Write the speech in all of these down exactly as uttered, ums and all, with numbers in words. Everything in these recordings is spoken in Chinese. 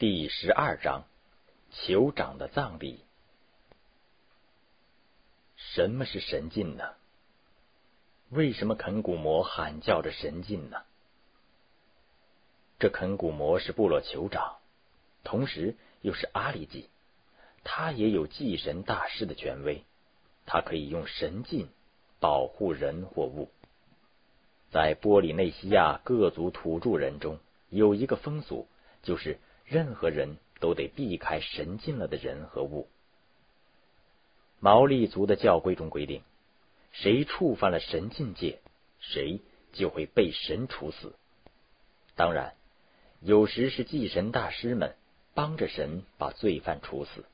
第十二章，酋长的葬礼。什么是神禁呢？为什么肯古魔喊叫着神禁呢？这肯古魔是部落酋长，同时又是阿里吉，他也有祭神大师的权威，他可以用神禁保护人或物。在波里内西亚各族土著人中，有一个风俗，就是任何人都得避开神禁了的人和物。毛利族的教规中规定，谁触犯了神禁戒，谁就会被神处死。当然，有时是祭神大师们帮着神把罪犯处死。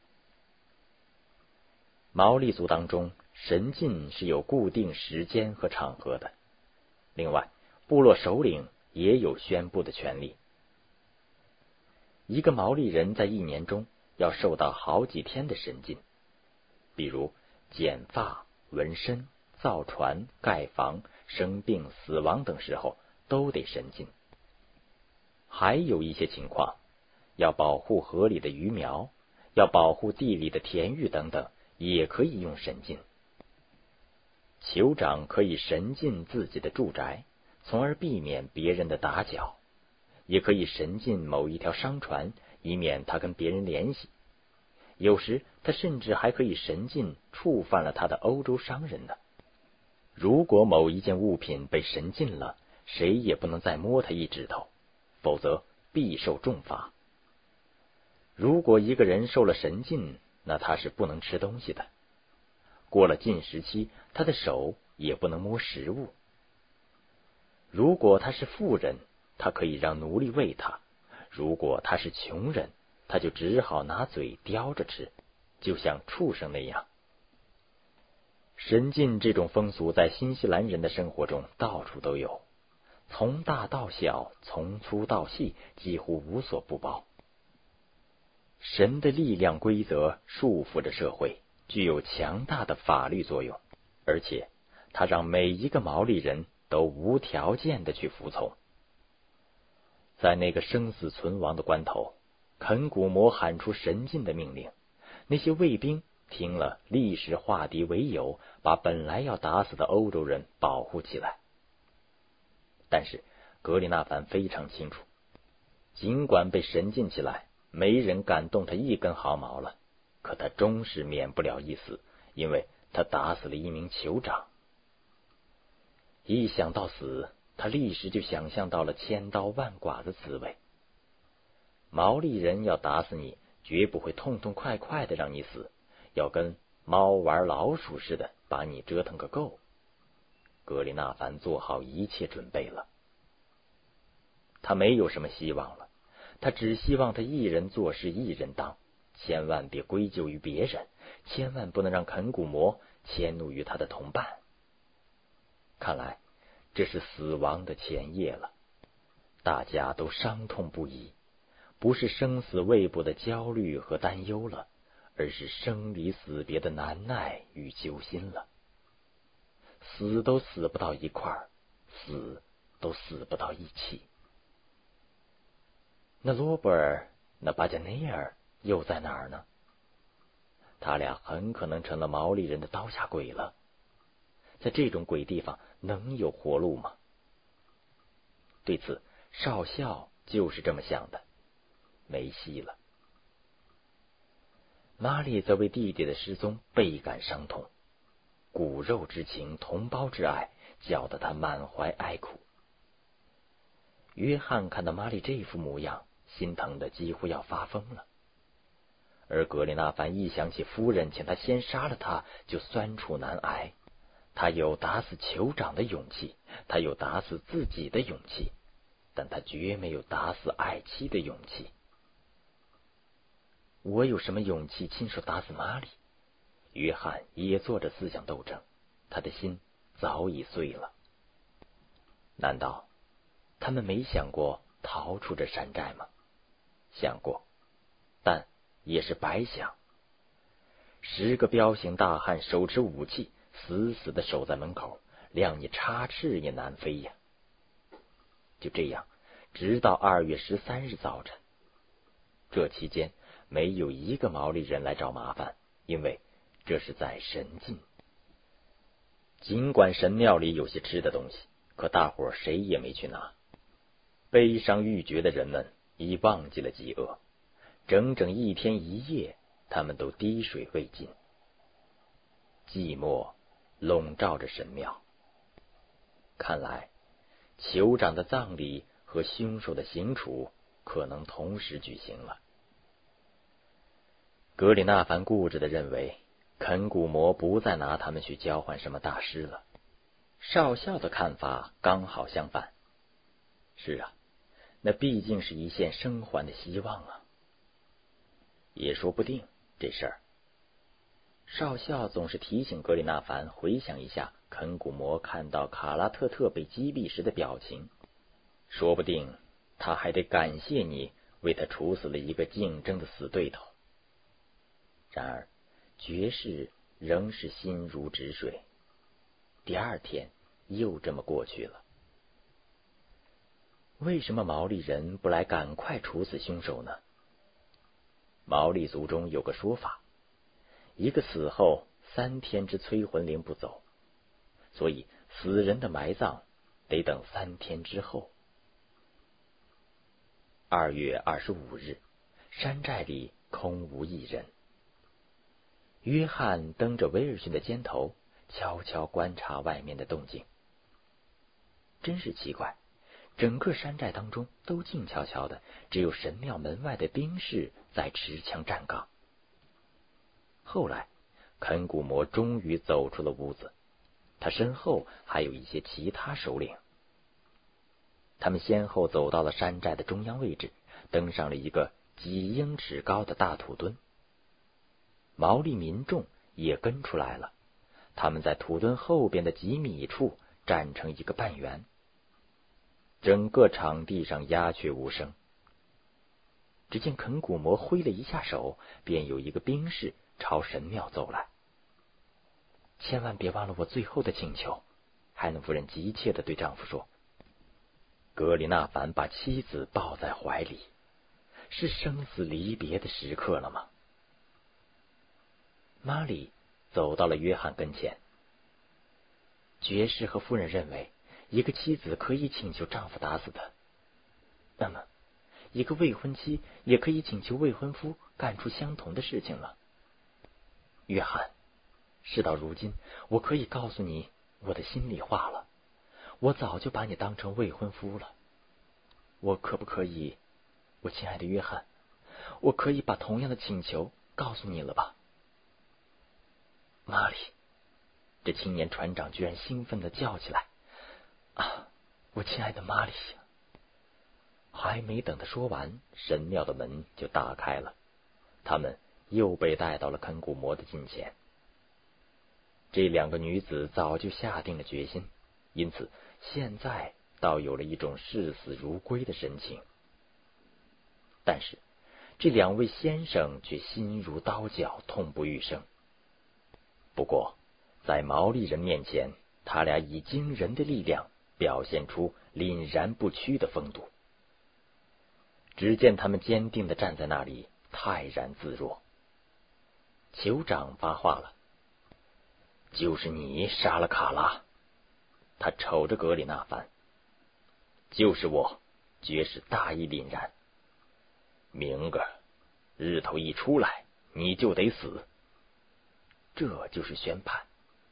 毛利族当中，神禁是有固定时间和场合的。另外，部落首领也有宣布的权利。一个毛利人在一年中要受到好几天的神禁，比如剪发、纹身、造船、盖房、生病、死亡等时候都得神禁。还有一些情况，要保护河里的鱼苗，要保护地里的田域等等，也可以用神禁。酋长可以神禁自己的住宅，从而避免别人的打搅，也可以神禁某一条商船，以免他跟别人联系。有时他甚至还可以神禁触犯了他的欧洲商人呢。如果某一件物品被神禁了，谁也不能再摸他一指头，否则必受重罚。如果一个人受了神禁，那他是不能吃东西的。过了禁食期，他的手也不能摸食物。如果他是富人，他可以让奴隶喂他；如果他是穷人，他就只好拿嘴叼着吃，就像畜生那样。神禁这种风俗在新西兰人的生活中到处都有，从大到小，从粗到细，几乎无所不包。神的力量规则束缚着社会，具有强大的法律作用，而且他让每一个毛利人都无条件的去服从。在那个生死存亡的关头，肯古魔喊出神禁的命令，那些卫兵听了立时化敌为友，把本来要打死的欧洲人保护起来。但是格里纳凡非常清楚，尽管被神禁起来，没人敢动他一根毫毛了，可他终是免不了一死，因为他打死了一名酋长。一想到死，他立时就想象到了千刀万剐的滋味。毛利人要打死你，绝不会痛痛快快的让你死，要跟猫玩老鼠似的把你折腾个够。格里纳凡做好一切准备了。他没有什么希望了，他只希望他一人做事一人当，千万别归咎于别人，千万不能让肯古魔迁怒于他的同伴。看来这是死亡的前夜了，大家都伤痛不已，不是生死未卜的焦虑和担忧了，而是生离死别的难耐与揪心了。死都死不到一块儿，死都死不到一起。那罗伯尔，那巴加内尔又在哪儿呢？他俩很可能成了毛利人的刀下鬼了。在这种鬼地方能有活路吗？对此，少校就是这么想的，没戏了。玛丽则为弟弟的失踪倍感伤痛，骨肉之情，同胞之爱，搅得他满怀哀苦。约翰看到玛丽这副模样，心疼的几乎要发疯了。而格里纳凡一想起夫人请他先杀了他，就酸楚难挨。他有打死酋长的勇气，他有打死自己的勇气，但他绝没有打死爱妻的勇气。我有什么勇气亲手打死玛丽？约翰也做着思想斗争，他的心早已碎了。难道他们没想过逃出这山寨吗？想过，但也是白想。十个彪形大汉手持武器，死死的守在门口，谅你插翅也难飞呀。就这样，直到二月十三日早晨， 这期间没有一个毛利人来找麻烦，因为这是在神境。尽管神庙里有些吃的东西，可大伙谁也没去拿。悲伤欲绝的人们已忘记了饥饿，整整一天一夜，他们都滴水未进。寂寞笼罩着神庙。看来酋长的葬礼和凶手的刑处可能同时举行了。格里纳凡固执地认为肯古魔不再拿他们去交换什么大师了。少校的看法刚好相反。是啊，那毕竟是一线生还的希望啊。也说不定这事儿。少校总是提醒格里纳凡回想一下肯古魔看到卡拉特特被击毙时的表情，说不定他还得感谢你为他处死了一个竞争的死对头。然而爵士仍是心如止水。第二天又这么过去了。为什么毛利人不来赶快处死凶手呢？毛利族中有个说法，一个死后三天之催魂灵不走，所以死人的埋葬得等三天之后。二月二十五日，山寨里空无一人。约翰蹬着威尔逊的肩头，悄悄观察外面的动静。真是奇怪，整个山寨当中都静悄悄的，只有神庙门外的兵士在持枪站岗。后来肯古魔终于走出了屋子，他身后还有一些其他首领。他们先后走到了山寨的中央位置，登上了一个几英尺高的大土墩。毛利民众也跟出来了，他们在土墩后边的几米处站成一个半圆。整个场地上鸦雀无声。只见肯古魔挥了一下手，便有一个兵士朝神庙走来。千万别忘了我最后的请求，海伦夫人急切地对丈夫说。格里纳凡把妻子抱在怀里，是生死离别的时刻了吗？玛丽走到了约翰跟前。爵士和夫人认为一个妻子可以请求丈夫打死她，那么一个未婚妻也可以请求未婚夫干出相同的事情了。约翰，事到如今，我可以告诉你我的心里话了，我早就把你当成未婚夫了。我可不可以，我亲爱的约翰，我可以把同样的请求告诉你了吧？玛丽，这青年船长居然兴奋地叫起来，啊，我亲爱的玛丽！还没等他说完，神庙的门就打开了，他们又被带到了肯古魔的近前。这两个女子早就下定了决心，因此现在倒有了一种视死如归的神情。但是这两位先生却心如刀绞，痛不欲生。不过在毛利人面前，他俩以惊人的力量表现出凛然不屈的风度。只见他们坚定地站在那里，泰然自若。酋长发话了：“就是你杀了卡拉。”他瞅着格里纳凡：“就是我。”爵士大义凛然：“明个日头一出来，你就得死。”这就是宣判。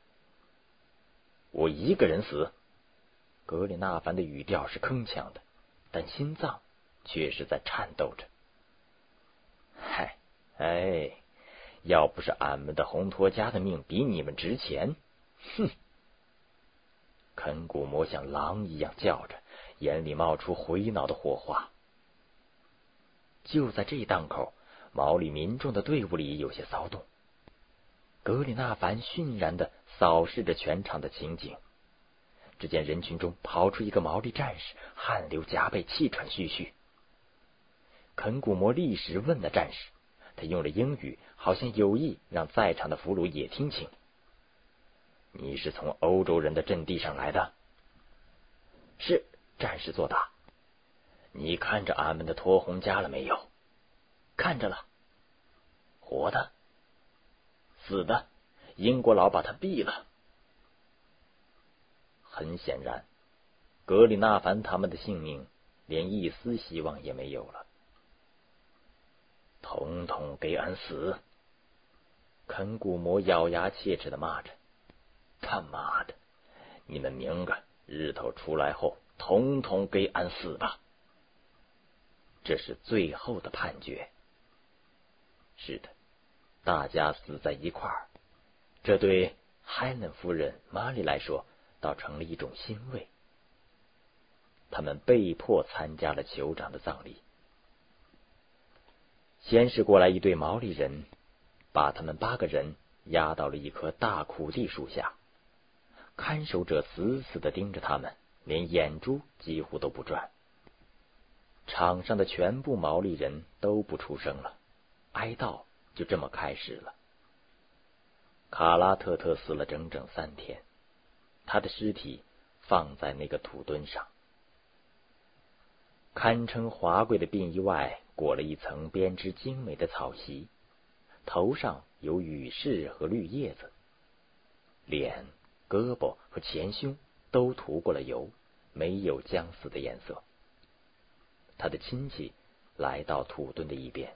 我一个人死？格里纳凡的语调是铿锵的，但心脏却是在颤抖着。嗨，哎，要不是俺们的红托家的命比你们值钱，哼！肯古魔像狼一样叫着，眼里冒出回脑的火花。就在这档口，毛利民众的队伍里有些骚动。格里纳凡逊然地扫视着全场的情景，只见人群中跑出一个毛利战士，汗流浃背，气喘吁吁。肯古魔立时问了战士，他用了英语，好像有意让在场的俘虏也听清：“你是从欧洲人的阵地上来的？”“是。”战士作答。“你看着俺们的托洪家了没有？” 看着了。活的，死的，英国佬把他毙了。很显然，格里纳凡他们的性命连一丝希望也没有了。统统给俺死！肯古摩咬牙切齿地骂着：“他妈的，你们明个日头出来后，统统给俺死吧！”这是最后的判决。是的，大家死在一块儿，这对海伦夫人玛丽来说倒成了一种欣慰。他们被迫参加了酋长的葬礼。先是过来一队毛利人，把他们八个人押到了一棵大苦地树下，看守者死死地盯着他们，连眼珠几乎都不转。场上的全部毛利人都不出声了，哀悼就这么开始了。卡拉特特死了整整三天，他的尸体放在那个土墩上，堪称华贵的殡仪外裹了一层编织精美的草席，头上有羽饰和绿叶子，脸、胳膊和前胸都涂过了油，没有将死的颜色。他的亲戚来到土墩的一边，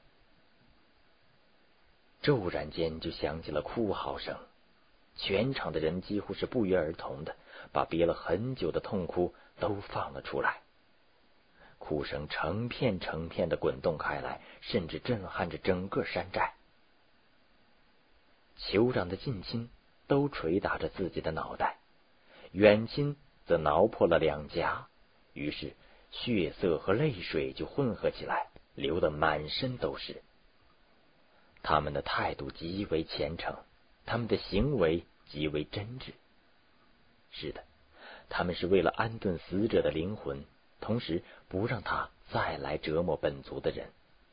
骤然间就响起了哭嚎声，全场的人几乎是不约而同的把憋了很久的痛哭都放了出来，哭声成片成片的滚动开来，甚至震撼着整个山寨。酋长的近亲都捶打着自己的脑袋，远亲则挠破了两颊，于是血色和泪水就混合起来，流得满身都是。他们的态度极为虔诚，他们的行为极为真挚。是的，他们是为了安顿死者的灵魂，同时不让他再来折磨本族的人。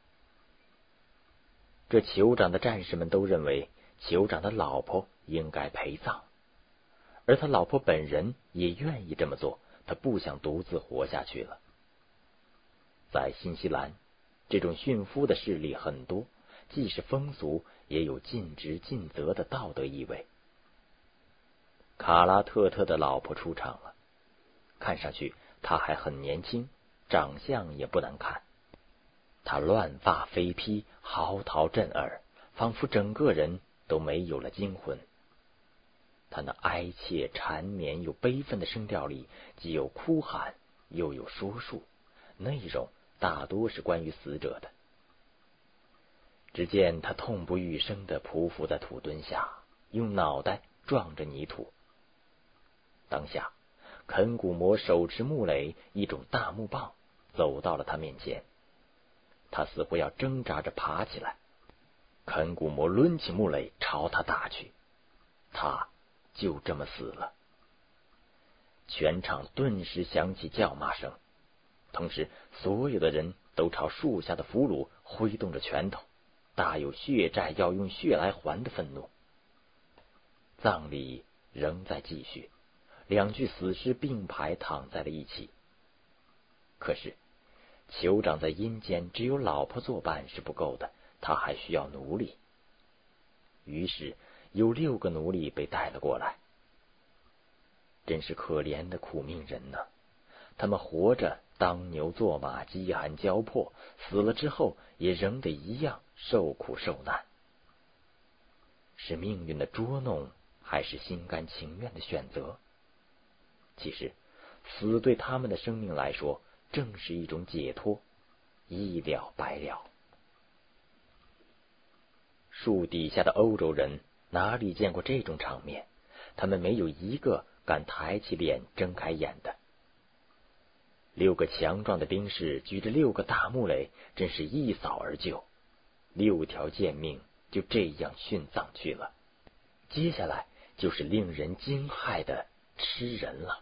这酋长的战士们都认为酋长的老婆应该陪葬，而他老婆本人也愿意这么做，他不想独自活下去了。在新西兰，这种驯夫的事例很多，既是风俗，也有尽职尽责的道德意味。卡拉特特的老婆出场了，看上去她还很年轻，长相也不难看。她乱发飞披，嚎啕震耳，仿佛整个人都没有了精魂。她那哀切缠绵又悲愤的声调里，既有哭喊，又有说述，内容大多是关于死者的。只见他痛不欲生地匍匐在土墩下，用脑袋撞着泥土。当下，肯古摩手持木垒，一种大木棒，走到了他面前。他似乎要挣扎着爬起来，肯古摩抡起木垒朝他打去，他就这么死了。全场顿时响起叫骂声，同时所有的人都朝树下的俘虏挥动着拳头，大有血债要用血来还的愤怒。葬礼仍在继续，两具死尸并排躺在了一起。可是酋长在阴间只有老婆作伴是不够的，他还需要奴隶。于是有六个奴隶被带了过来。真是可怜的苦命人呢，他们活着当牛做马，饥寒交迫，死了之后也仍得一样受苦受难。是命运的捉弄，还是心甘情愿的选择？其实死对他们的生命来说正是一种解脱，一了百了。树底下的欧洲人哪里见过这种场面，他们没有一个敢抬起脸睁开眼的。六个强壮的兵士举着六个大木垒，真是一扫而就，六条贱命就这样殉葬去了。接下来就是令人惊骇的吃人了。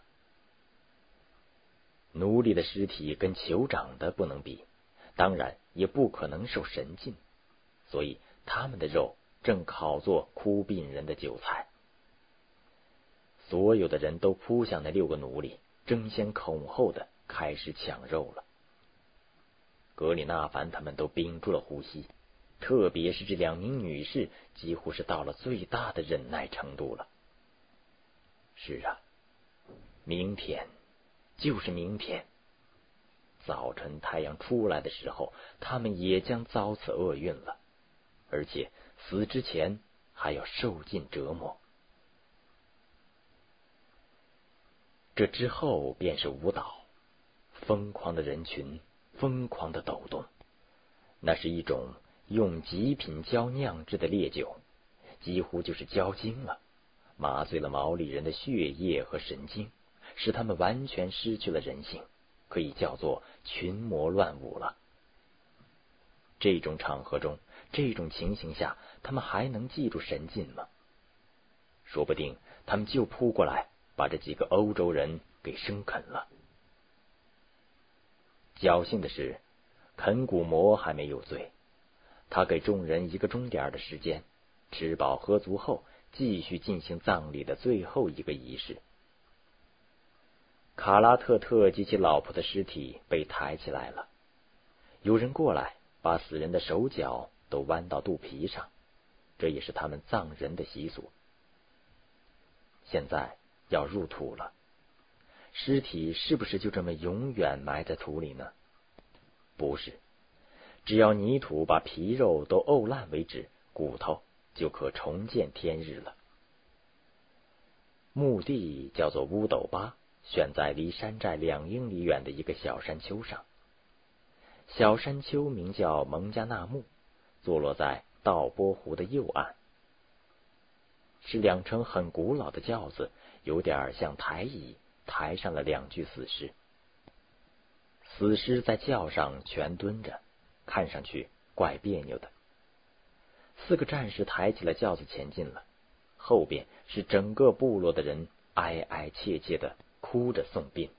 奴隶的尸体跟酋长的不能比，当然也不可能受神禁，所以他们的肉正烤作哭病人的酒菜。所有的人都扑向那六个奴隶，争先恐后的开始抢肉了。格里纳凡他们都屏住了呼吸， 特别是这两名女士，几乎是到了最大的忍耐程度了。是啊，明天就是明天，早晨太阳出来的时候，他们也将遭此厄运了，而且死之前还要受尽折磨。这之后便是舞蹈，疯狂的人群，疯狂的抖动。那是一种用极品胶酿制的烈酒，几乎就是胶精了，麻醉了毛利人的血液和神经，使他们完全失去了人性，可以叫做群魔乱舞了。这种场合中，这种情形下，他们还能记住神禁吗？说不定他们就扑过来，把这几个欧洲人给生啃了。侥幸的是，肯古魔还没有醉，他给众人一个钟点的时间，吃饱喝足后，继续进行葬礼的最后一个仪式。卡拉特特及其老婆的尸体被抬起来了，有人过来把死人的手脚都弯到肚皮上，这也是他们葬人的习俗。现在要入土了，尸体是不是就这么永远埋在土里呢？不是，只要泥土把皮肉都沤烂为止，骨头就可重见天日了。墓地叫做乌斗巴，选在离山寨两英里远的一个小山丘上。小山丘名叫蒙加纳木，坐落在道波湖的右岸，是两乘很古老的轿子，有点像台椅，抬上了两具死尸。死尸在轿上全蹲着，看上去怪别扭的。四个战士抬起了轿子前进了，后边是整个部落的人哀哀切切的哭着送殡。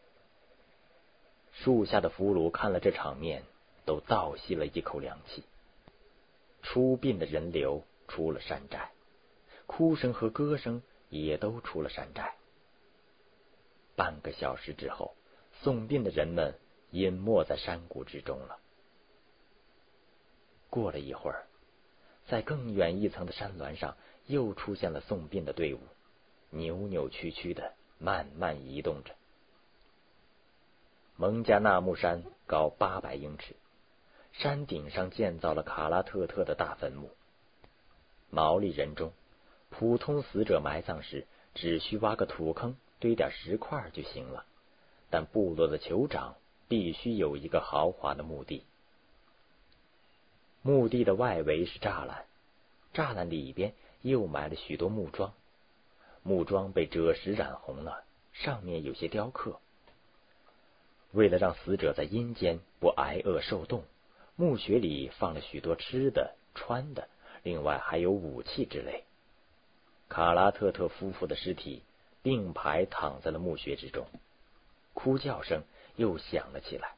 树下的俘虏看了这场面，都倒吸了一口凉气。出殡的人流出了山寨，哭声和歌声也都出了山寨。半个小时之后，送殡的人们隐没在山谷之中了。过了一会儿，在更远一层的山峦上又出现了送殡的队伍，扭扭曲曲的慢慢移动着。蒙加纳木山高八百英尺，山顶上建造了卡拉特特的大坟墓。毛利人中，普通死者埋葬时只需挖个土坑，堆点石块就行了，但部落的酋长必须有一个豪华的墓地。墓地的外围是栅栏，栅栏里边又埋了许多木桩，木桩被赭石染红了，上面有些雕刻。为了让死者在阴间不挨饿受冻，墓穴里放了许多吃的、穿的，另外还有武器之类。卡拉特特夫妇的尸体并排躺在了墓穴之中，哭叫声又响了起来。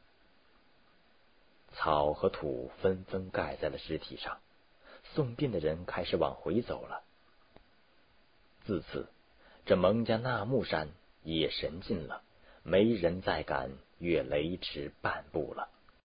草和土纷纷盖在了尸体上，送殡的人开始往回走了。自此，这蒙加纳木山也神禁了，没人再敢越雷池半步了。